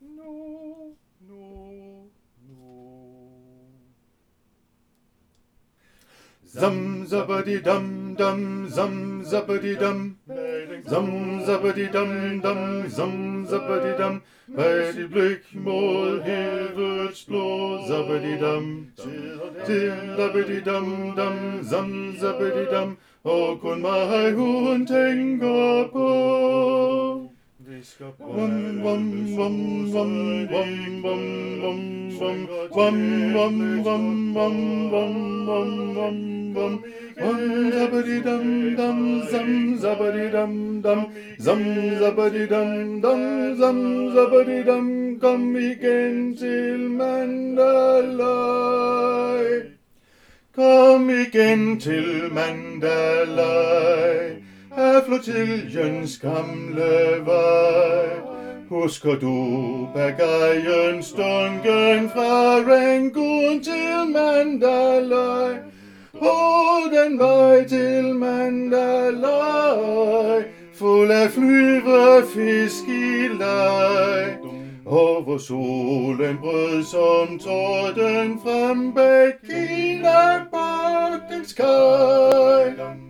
no, no, no. Zum zabbadi dum dum, zum zabbadi dum, zum zabbadi dum dum, zum zabbadi dum. Bij die blik mod hevets blå, zabbadi dum, til zabbadi dum dum, zum zabbadi dum. Og kun mig hun tænker på. Wum wum wum wum wum wum wum wum wum wum wum wum wum wum wum. Zabbadi dum dum, zum zabbadi dum dum, zum zabbadi dum dum, zum zabbadi dum. Kom igen til Mandalay. Kom igen til Mandalay, af flotilljens gamle vej. Husker du bagajen stunken fra Rangoon til Mandalay? På den vej til Mandalay, fuld af flyverfisk i leg. Og hvor solen brød som torden frem bag Kina-bakkens kaj.